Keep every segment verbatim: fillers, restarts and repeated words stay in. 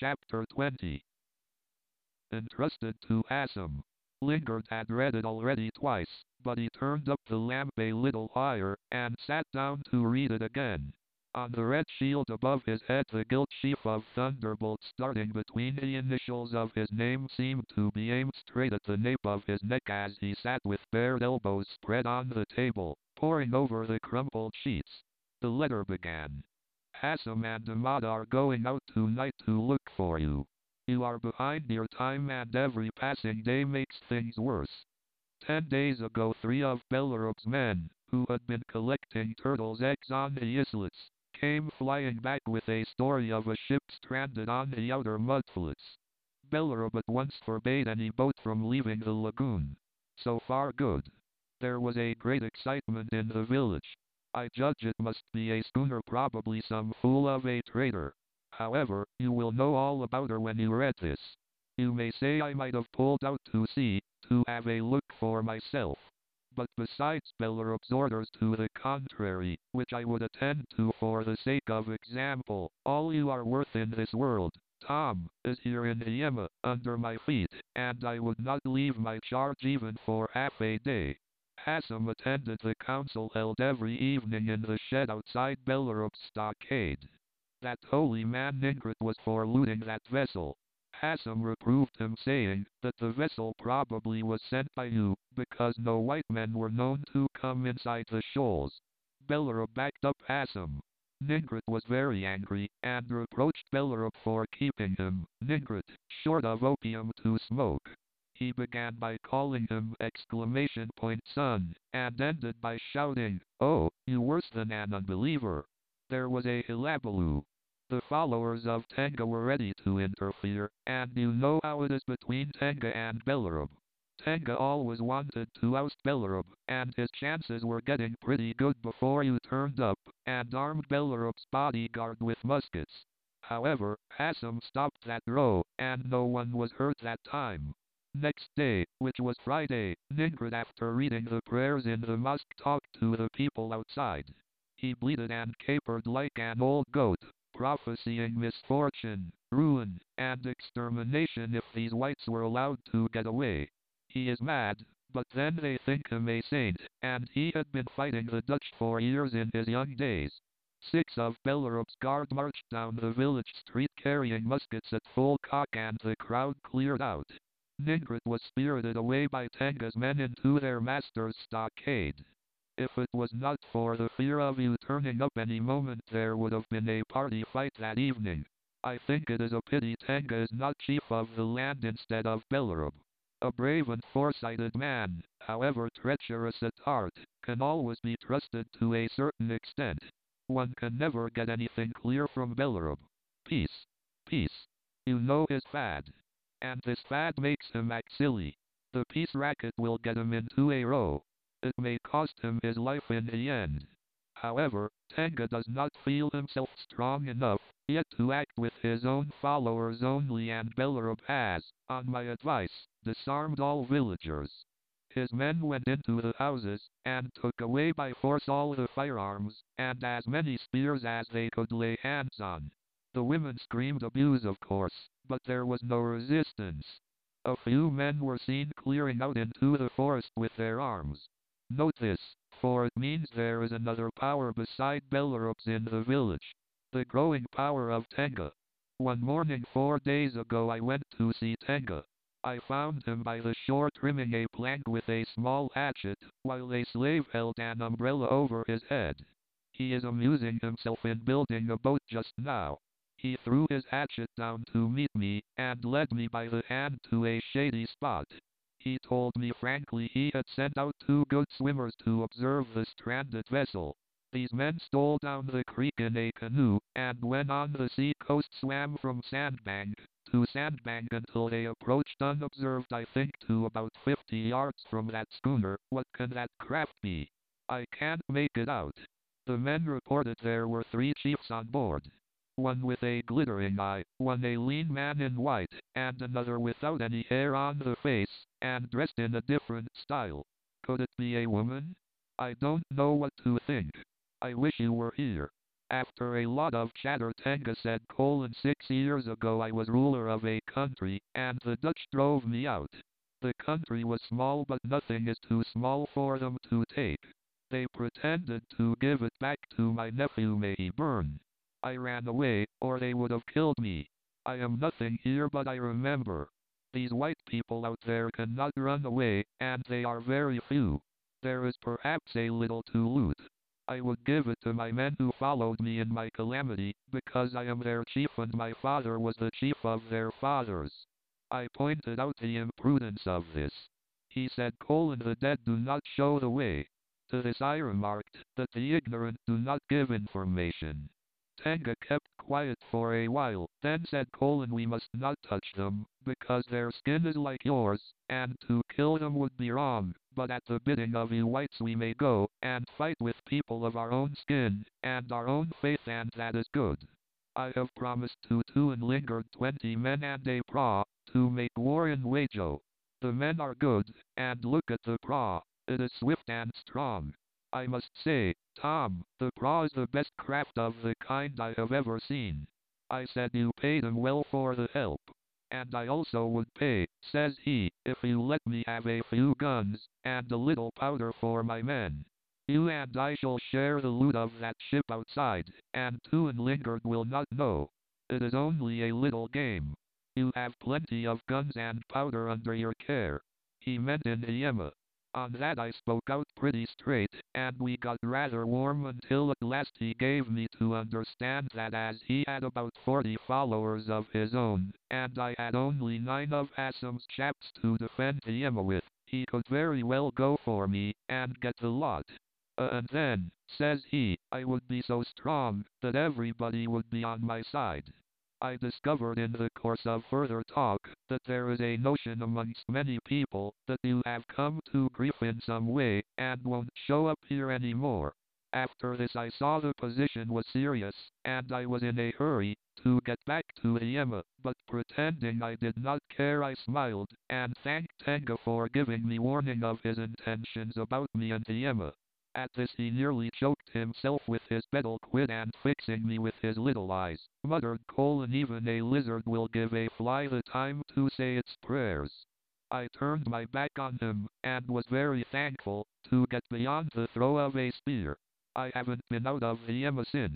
Chapter twenty. Entrusted to Hassan. Lingard had read it already twice, but he turned up the lamp a little higher, and sat down to read it again. On the red shield above his head the gilt sheaf of thunderbolts starting between the initials of his name seemed to be aimed straight at the nape of his neck as he sat with bared elbows spread on the table, poring over the crumpled sheets. The letter began. Hassan and Ahmad are going out tonight to look for you. You are behind your time and every passing day makes things worse. Ten days ago three of Belarub's men, who had been collecting turtles' eggs on the islets, came flying back with a story of a ship stranded on the outer mudflats. Belarub at once forbade any boat from leaving the lagoon. So far good. There was a great excitement in the village. I judge it must be a schooner, probably some fool of a trader. However, you will know all about her when you read this. You may say I might have pulled out to sea, to have a look for myself. But besides Belarub's orders to the contrary, which I would attend to for the sake of example, all you are worth in this world, Tom, is here in Yema, under my feet, and I would not leave my charge even for half a day. Hassan attended the council held every evening in the shed outside Belarub's stockade. That holy man Ningrat was for looting that vessel. Hassan reproved him, saying that the vessel probably was sent by you, because no white men were known to come inside the shoals. Belarub backed up Hassan. Ningrat was very angry, and reproached Belarub for keeping him, Ningrat, short of opium to smoke. He began by calling him exclamation point son, and ended by shouting, "Oh, you worse than an unbeliever." There was a hillabaloo. The followers of Tenga were ready to interfere, and you know how it is between Tenga and Belarub. Tenga always wanted to oust Belarub, and his chances were getting pretty good before you turned up, and armed Belarub's bodyguard with muskets. However, Hassan stopped that row, and no one was hurt that time. Next day, which was Friday, Ningrat, after reading the prayers in the mosque, talked to the people outside. He bleated and capered like an old goat, prophesying misfortune, ruin, and extermination if these whites were allowed to get away. He is mad, but then they think him a saint, and he had been fighting the Dutch for years in his young days. Six of Belarub's guard marched down the village street carrying muskets at full cock, and the crowd cleared out. Ningrat was spirited away by Tenga's men into their master's stockade. If it was not for the fear of you turning up any moment, there would have been a party fight that evening. I think it is a pity Tenga is not chief of the land instead of Belarub. A brave and foresighted man, however treacherous at heart, can always be trusted to a certain extent. One can never get anything clear from Belarub. Peace. Peace. You know his fad. And this fad makes him act silly. The peace racket will get him into a row. It may cost him his life in the end. However, Tenga does not feel himself strong enough yet to act with his own followers only, and Belarub has, on my advice, disarmed all villagers. His men went into the houses, and took away by force all the firearms, and as many spears as they could lay hands on. The women screamed abuse, of course, but there was no resistance. A few men were seen clearing out into the forest with their arms. Note this, for it means there is another power beside Belarub's in the village. The growing power of Tenga. One morning four days ago I went to see Tenga. I found him by the shore trimming a plank with a small hatchet, while a slave held an umbrella over his head. He is amusing himself in building a boat just now. He threw his hatchet down to meet me, and led me by the hand to a shady spot. He told me frankly he had sent out two good swimmers to observe the stranded vessel. These men stole down the creek in a canoe, and when on the sea coast swam from sandbank to sandbank until they approached unobserved, I think to about fifty yards from that schooner. What can that craft be? I can't make it out. The men reported there were three chiefs on board. One with a glittering eye, one a lean man in white, and another without any hair on the face, and dressed in a different style. Could it be a woman? I don't know what to think. I wish you were here. After a lot of chatter, Tenga said, colon, six years ago I was ruler of a country, and the Dutch drove me out. The country was small, but nothing is too small for them to take. They pretended to give it back to my nephew, may he burn. I ran away, or they would have killed me. I am nothing here, but I remember. These white people out there cannot run away, and they are very few. There is perhaps a little to loot. I would give it to my men who followed me in my calamity, because I am their chief and my father was the chief of their fathers. I pointed out the imprudence of this. He said, colon, the dead do not show the way. To this I remarked, that the ignorant do not give information. Tenga kept quiet for a while, then said, colon, we must not touch them, because their skin is like yours, and to kill them would be wrong, but at the bidding of you whites we may go, and fight with people of our own skin, and our own faith, and that is good. I have promised to two and Lingard twenty men and a praw, to make war in Wajo. The men are good, and look at the praw, it is swift and strong. I must say, Tom, the praw is the best craft of the kind I have ever seen. I said, you paid him well for the help. And I also would pay, says he, if you let me have a few guns, and a little powder for my men. You and I shall share the loot of that ship outside, and two and Lingard will not know. It is only a little game. You have plenty of guns and powder under your care. He meant in Hiema. On that I spoke out pretty straight, and we got rather warm until at last he gave me to understand that as he had about forty followers of his own, and I had only nine of Assam's chaps to defend Hiema with, he could very well go for me, and get the lot. Uh, and then, says he, I would be so strong, that everybody would be on my side. I discovered in the course of further talk, that there is a notion amongst many people, that you have come to grief in some way, and won't show up here any more. After this I saw the position was serious, and I was in a hurry, to get back to Hiema, but pretending I did not care I smiled, and thanked Tenga for giving me warning of his intentions about me and Hiema. At this he nearly choked himself with his pedal quid, and fixing me with his little eyes, muttered, colon, even a lizard will give a fly the time to say its prayers. I turned my back on him, and was very thankful, to get beyond the throw of a spear. I haven't been out of Hiema since.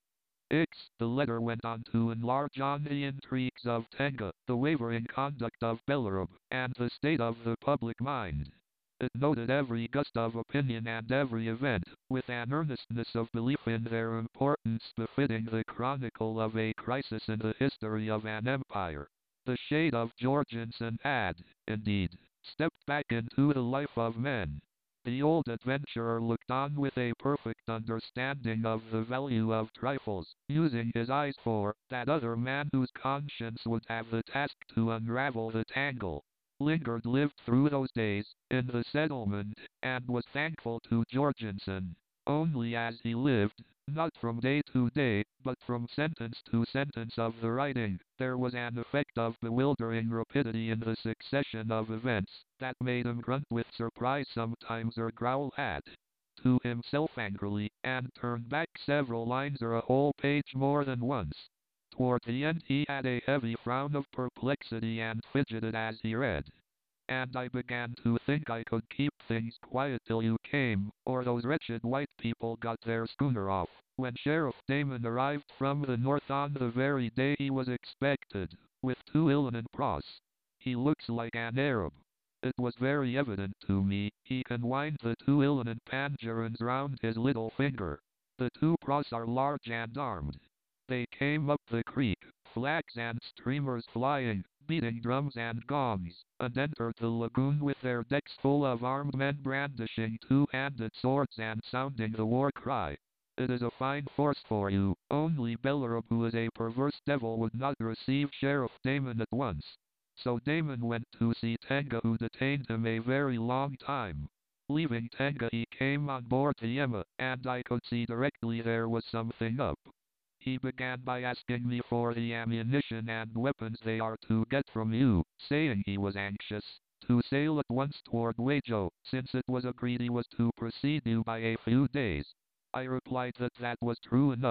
X. The letter went on to enlarge on the intrigues of Tenga, the wavering conduct of Bellerab, and the state of the public mind. It noted every gust of opinion and every event, with an earnestness of belief in their importance befitting the chronicle of a crisis in the history of an empire. The shade of Jorgensen had, indeed, stepped back into the life of men. The old adventurer looked on with a perfect understanding of the value of trifles, using his eyes for that other man whose conscience would have the task to unravel the tangle. Lingard lived through those days, in the settlement, and was thankful to Jorgensen. Only as he lived, not from day to day, but from sentence to sentence of the writing, there was an effect of bewildering rapidity in the succession of events, that made him grunt with surprise sometimes or growl at to himself angrily, and turn back several lines or a whole page more than once. Toward the end he had a heavy frown of perplexity and fidgeted as he read. And I began to think I could keep things quiet till you came, or those wretched white people got their schooner off, when Sheriff Damon arrived from the north on the very day he was expected, with two Illanon praws. He looks like an Arab. It was very evident to me, he can wind the two Illanon pangerons round his little finger. The two praws are large and armed. They came up the creek, flags and streamers flying, beating drums and gongs, and entered the lagoon with their decks full of armed men brandishing two-handed swords and sounding the war cry. It is a fine force for you, only Bellerab, who is a perverse devil, would not receive Sheriff Damon at once. So Damon went to see Tenga, who detained him a very long time. Leaving Tenga he came on board Hiema, and I could see directly there was something up. He began by asking me for the ammunition and weapons they are to get from you, saying he was anxious to sail at once toward Wajo, since it was agreed he was to precede you by a few days. I replied that that was true enough,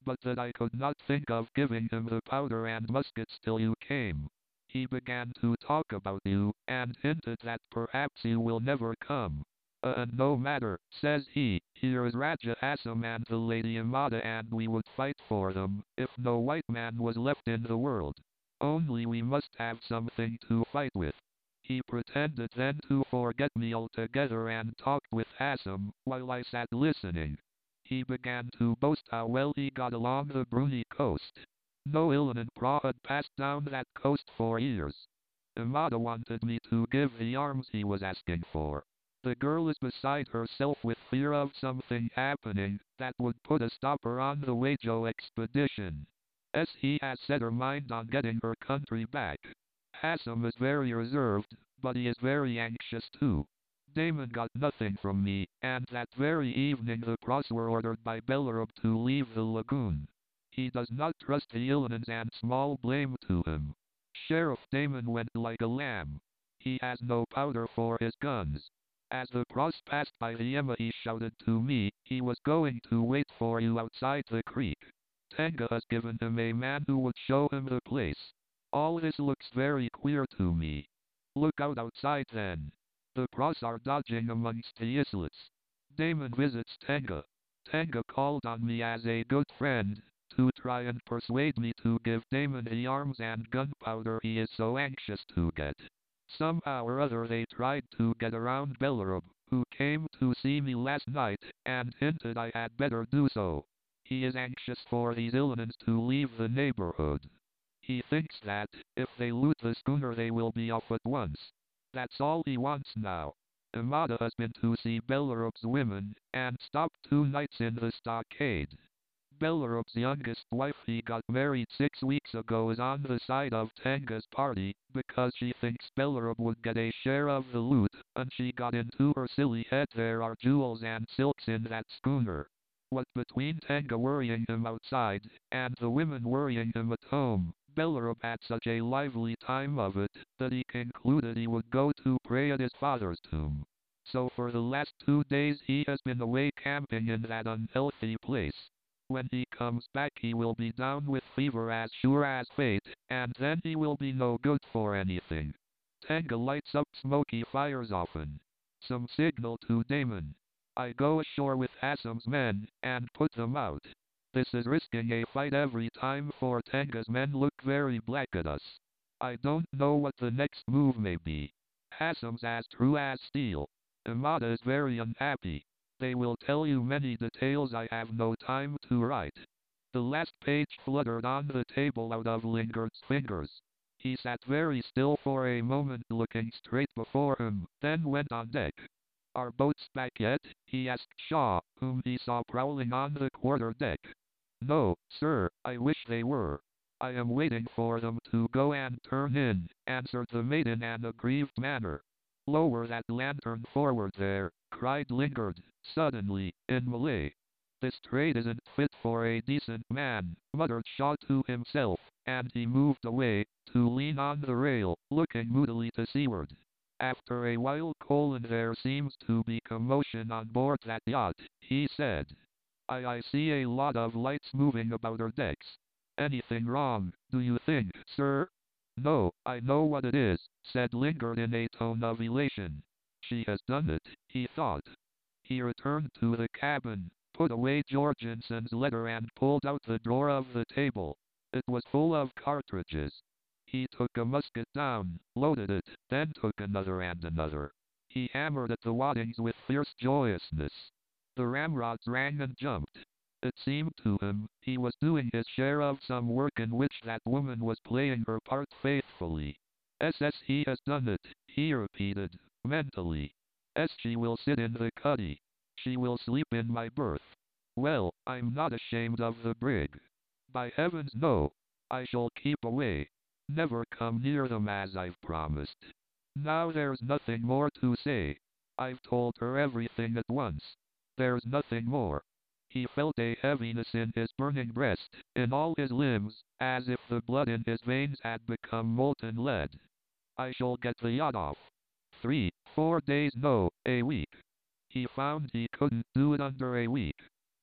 but that I could not think of giving him the powder and muskets till you came. He began to talk about you, and hinted that perhaps you will never come. Uh, and no matter, says he, here is Raja Assam and the Lady Amada, and we would fight for them, if no white man was left in the world. Only we must have something to fight with. He pretended then to forget me altogether and talked with Assam, while I sat listening. He began to boast how well he got along the Bruni coast. No Ilan Pra had passed down that coast for years. Amada wanted me to give the arms he was asking for. The girl is beside herself with fear of something happening that would put a stopper on the Wajo expedition. As he has set her mind on getting her country back. Assam is very reserved, but he is very anxious too. Damon got nothing from me, and that very evening the Cross were ordered by Bellerab to leave the lagoon. He does not trust the Ilonans, and small blame to him. Sheriff Damon went like a lamb. He has no powder for his guns. As the Cross passed by the Emma he shouted to me, he was going to wait for you outside the creek. Tenga has given him a man who would show him the place. All this looks very queer to me. Look out outside then. The Cross are dodging amongst the islets. Damon visits Tenga. Tenga called on me as a good friend, to try and persuade me to give Damon the arms and gunpowder he is so anxious to get. Somehow or other they tried to get around Bellerab, who came to see me last night, and hinted I had better do so. He is anxious for these Ilonans to leave the neighborhood. He thinks that, if they loot the schooner they will be off at once. That's all he wants now. Amada has been to see Bellerab's women, and stopped two nights in the stockade. Bellerab's youngest wife he got married six weeks ago is on the side of Tenga's party, because she thinks Bellerab would get a share of the loot, and she got into her silly head there are jewels and silks in that schooner. What between Tenga worrying him outside, and the women worrying him at home, Bellerab had such a lively time of it, that he concluded he would go to pray at his father's tomb. So for the last two days he has been away camping in that unhealthy place. When he comes back he will be down with fever as sure as fate, and then he will be no good for anything. Tenga lights up smoky fires often. Some signal to Damon. I go ashore with Assam's men, and put them out. This is risking a fight every time, for Tenga's men look very black at us. I don't know what the next move may be. Assam's as true as steel. Amada is very unhappy. They will tell you many details I have no time to write. The last page fluttered on the table out of Lingard's fingers. He sat very still for a moment looking straight before him, then went on deck. Are boats back yet? He asked Shaw, whom he saw prowling on the quarter deck. No, sir, I wish they were. I am waiting for them to go and turn in, answered the mate in an aggrieved manner. Lower that lantern forward there, cried Lingard, suddenly, in Malay. This trade isn't fit for a decent man, muttered Shaw to himself, and he moved away, to lean on the rail, looking moodily to seaward. After a while Colin, there seems to be commotion on board that yacht, he said. I, I see a lot of lights moving about her decks. Anything wrong, do you think, sir? No, I know what it is, said Lingard in a tone of elation. She has done it, he thought. He returned to the cabin, put away Jorgensen's letter and pulled out the drawer of the table. It was full of cartridges. He took a musket down, loaded it, then took another and another. He hammered at the waddings with fierce joyousness. The ramrods rang and jumped. It seemed to him he was doing his share of some work in which that woman was playing her part faithfully. S S he has done it, he repeated, mentally. S she will sit in the cuddy. She will sleep in my berth. Well, I'm not ashamed of the brig. By heavens no. I shall keep away. Never come near them as I've promised. Now there's nothing more to say. I've told her everything at once. There's nothing more. He felt a heaviness in his burning breast, in all his limbs, as if the blood in his veins had become molten lead. I shall get the yacht off. Three, four days, no, a week. He found he couldn't do it under a week.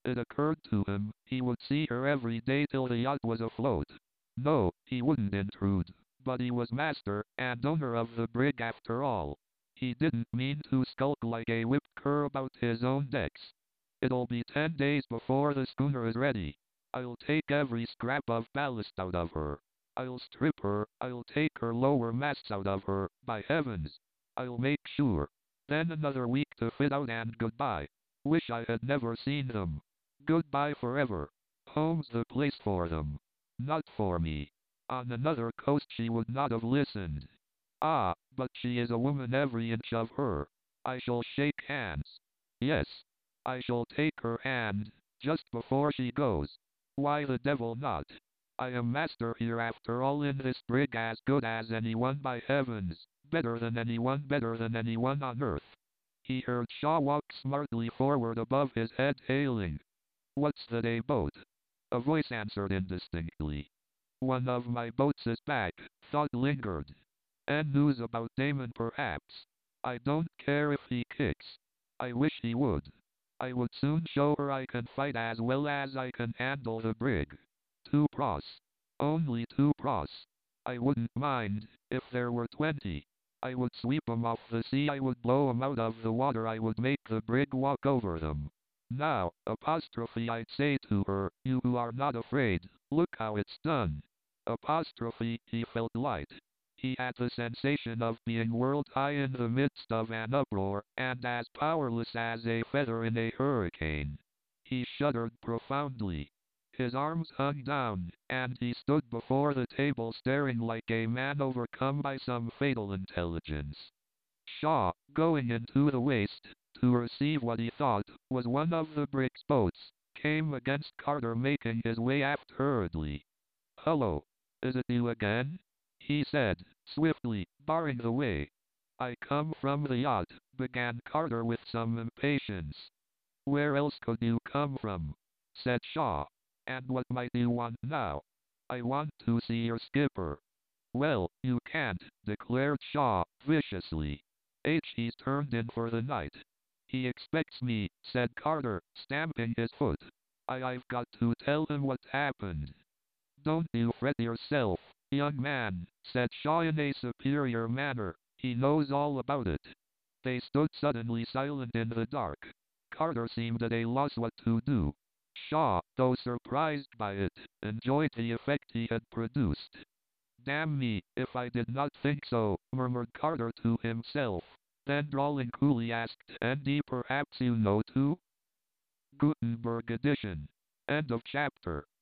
It occurred to him he would see her every day till the yacht was afloat. No, he wouldn't intrude, but he was master and owner of the brig after all. He didn't mean to skulk like a whipped cur about his own decks. It'll be ten days before the schooner is ready. I'll take every scrap of ballast out of her. I'll strip her, I'll take her lower masts out of her, by heavens! I'll make sure. Then another week to fit out and goodbye. Wish I had never seen them. Goodbye forever. Home's the place for them. Not for me. On another coast she would not have listened. Ah, but she is a woman every inch of her. I shall shake hands. Yes. I shall take her hand, just before she goes. Why the devil not? I am master here after all in this brig, as good as anyone, by heavens. Better than anyone, better than anyone on earth. He heard Shaw walk smartly forward above his head, hailing. What's that, a boat? A voice answered indistinctly. One of my boats is back, thought Lingard. And news about Damon perhaps. I don't care if he kicks. I wish he would. I would soon show her I can fight as well as I can handle the brig. Two pros. Only two pros. I wouldn't mind, if there were twenty. I would sweep 'em off the sea, I would blow 'em out of the water, I would make the brig walk over them. Now, apostrophe, I'd say to her, you who are not afraid, look how it's done. Apostrophe, he felt light. He had the sensation of being whirled high in the midst of an uproar, and as powerless as a feather in a hurricane. He shuddered profoundly. His arms hung down, and he stood before the table staring like a man overcome by some fatal intelligence. Shaw, going into the waist, to receive what he thought was one of the brig's boats, came against Carter making his way aft hurriedly. Hello. Is it you again? He said, swiftly, barring the way. I come from the yacht, began Carter with some impatience. Where else could you come from? Said Shaw. And what might you want now? I want to see your skipper. Well, you can't, declared Shaw, viciously. H. He's turned in for the night. He expects me, said Carter, stamping his foot. I, I've got to tell him what happened. Don't you fret yourself, young man, said Shaw in a superior manner. He knows all about it. They stood suddenly silent in the dark. Carter seemed at a loss what to do. Shaw, though surprised by it, enjoyed the effect he had produced. Damn me, if I did not think so, murmured Carter to himself. Then drawling coolly asked, Andy, perhaps you know too? Gutenberg edition. End of chapter.